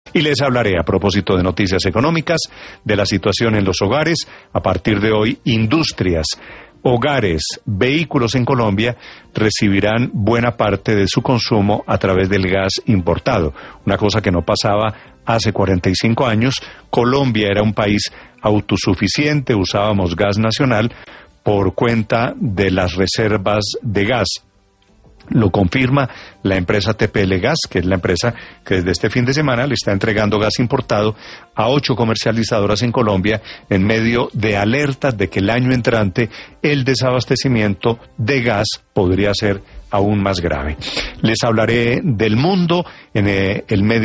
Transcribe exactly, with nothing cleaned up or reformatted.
Y les hablaré, a propósito de noticias económicas, de la situación en los hogares. A partir de hoy, industrias, hogares, vehículos en Colombia recibirán buena parte de su consumo a través del gas importado, una cosa que no pasaba hace cuarenta y cinco años. Colombia era un país autosuficiente, usábamos gas nacional por cuenta de las reservas de gas. Lo confirma la empresa T P L Gas, que es la empresa que desde este fin de semana le está entregando gas importado a ocho comercializadoras en Colombia en medio de alertas de que el año entrante el desabastecimiento de gas podría ser aún más grave. Les hablaré del mundo en eh, el medio